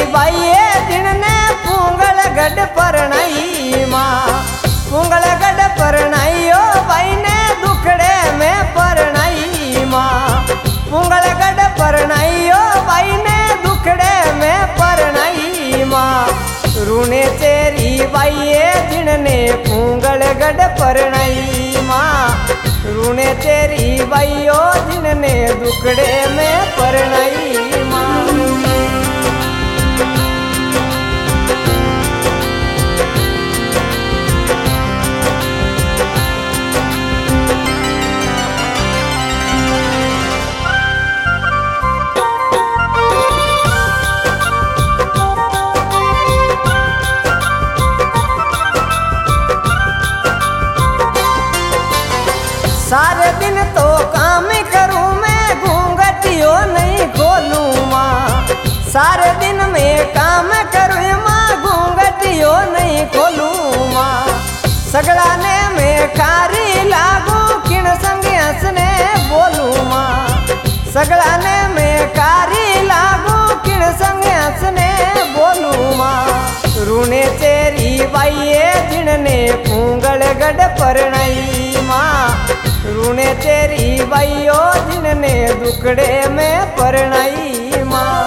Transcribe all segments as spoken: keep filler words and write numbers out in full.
बाइये जिनने पूंगल गढ़ परनाई माँ पूंगल गढ़ परनाई ओ भाई ने दुखड़े में परनाई माँ पूंगल गढ़ परनाई ओ भाई ने दुखड़े में परनाई माँ रूने तेरी बाइये जिनने पूंगल गढ़ परनाई माँ रूने तेरी बाइयो जिनने दुखड़े में परनाई माँ। सारे दिन तो काम करूं मैं घूंघटियो नहीं खोलूं माँ सारे दिन में काम करूं माँ घूंघटियो नहीं खोलूं माँ सगड़ा ने मैं कारी लागू किन संग हंसने बोलूं माँ सगड़ा ने मैं कारी लागू किन संग हंसने बोलूं माँ रूने तेरी बाइये जिनने पूंगल गढ़ परनाई माँ रूने तेरी बाइयो जिनने दुखड़े में परनाई माँ।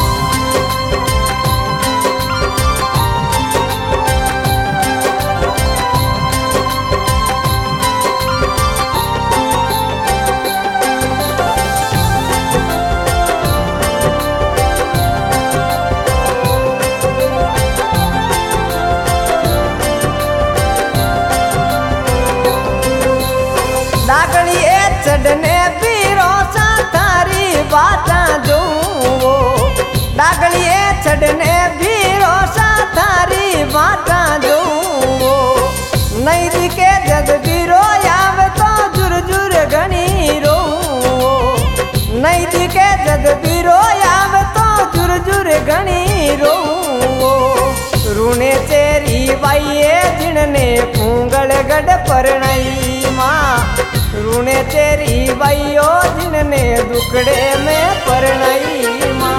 डागड़िए चढ़ने पीरो सा थारी बाटा दूँ डागड़िए चढ़ने पीरो सा थारी बाटा दूँ नहीं दिखे जद बीरो याव तो जुर जुर घनी रो नहीं दिखे जद बीरो याव तो जुर जुर घनी रो रूने तेरी बाइये जिनने पूंगल गढ़ परनाई माँ रूने तेरी बाइयो जिनने दुखड़े में परनाई माँ।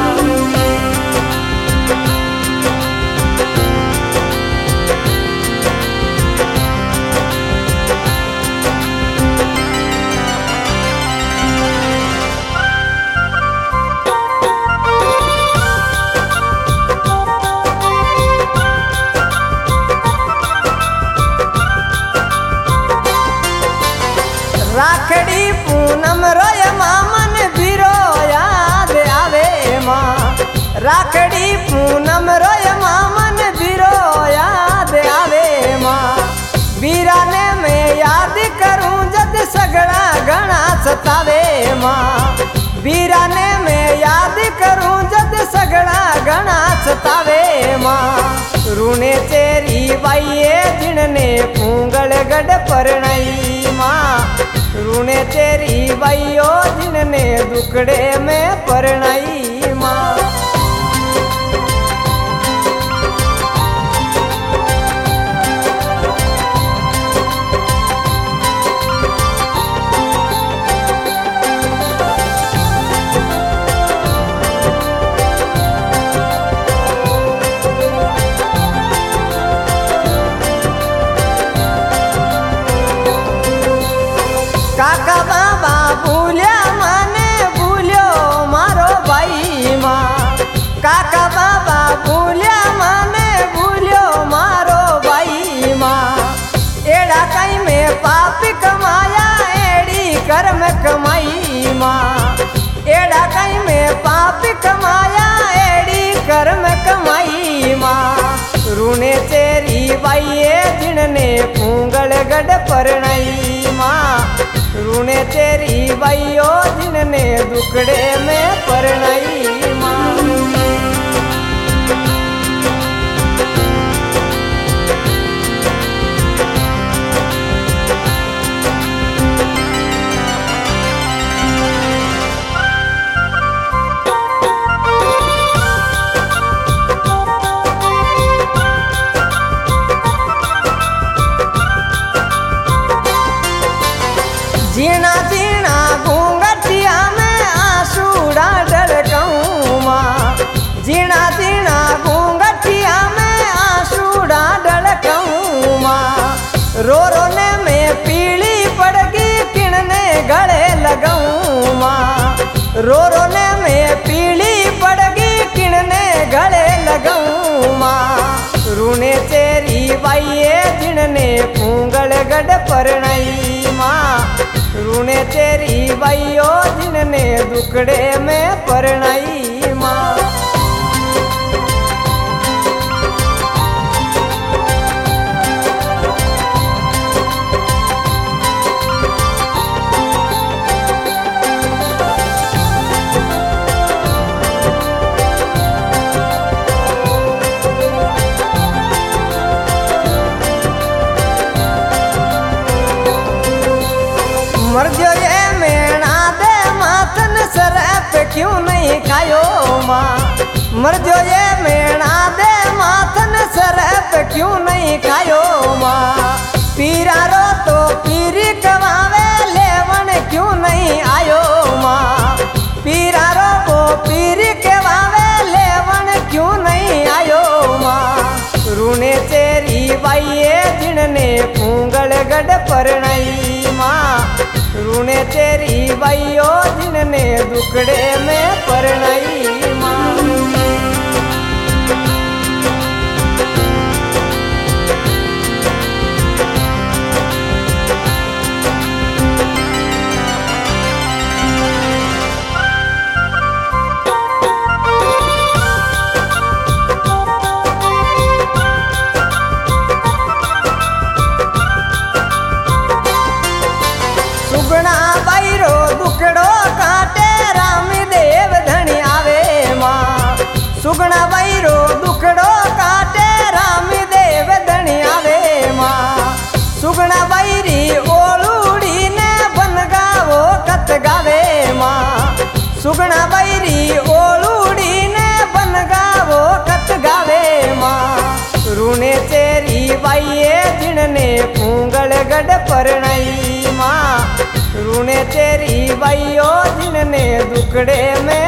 राखड़ी पूनम रोय मामन बिरो याद आवे माँ राखड़ी पूनम रोय मामन बिरो याद आवे माँ बीरा ने मैं याद करूं जद सगड़ा घना सतावे माँ बीरा ने मैं याद करूं जद सगड़ा घना सतावे माँ रूने तेरी बाइये जिनने पूंगल गढ़ परनाई माँ रूने तेरी बाइयो जिनने दुखड़े में परनाई माँ। काका बाबा भूलिया माने भूलियो मारो भाई माँ काका बाबा भूलिया माने भूलियो मारो भाई माँ एड़ा कहीं में पापी कमाया एड़ी कर्म कमाई माँ एड़ा कहीं में पापी कमाया एड़ी कर्म कमाई माँ रूने तेरी बाइये जिनने पूंगल गढ़ परनाई माँ रूने तेरी बाइयो जिनने दुखड़े में परनाई माँ। जीना जीना घूंघटिया में आंसू डाल रो रोने में पीली पड़गी किणने गले लगाऊं माँ रूने तेरी बाइये जिनने फूंगल गढ़ परणाई माँ रूने तेरी बाइयो जिनने दुकड़े में परणाई माँ। मर जो ये मेणा दे माथन सर पे क्यों नहीं खायो माँ मर जो ये मेणा दे माथन सर पे क्यों नहीं खायो माँ पीरा रो तो पीरी कमावे लेवन क्यों नहीं आयो माँ पीरा रो को पीरी कमावे लेवन क्यों नहीं आयो माँ रूने तेरी बाइये जिनने फूंगल गढ़ परणाई माँ रूने तेरी बाइयो जिनने दुकड़े में परणाई माँ। सुगना बाईरो दुकड़ो काटे रामदेव धनी आवे माँ सुगना बाईरो दुकड़ो काटे रामदेव धनी आवे माँ सुगना बाईरी ओलूड़ी ने बन गावो कत गावे माँ सुगना बाईरी ओलूड़ी ने बन गावो कत गावे माँ रूने तेरी बाइये जिनने फूंगल गढ़ परणाई माँ रूने तेरी बाइयो जिनने दुकड़े में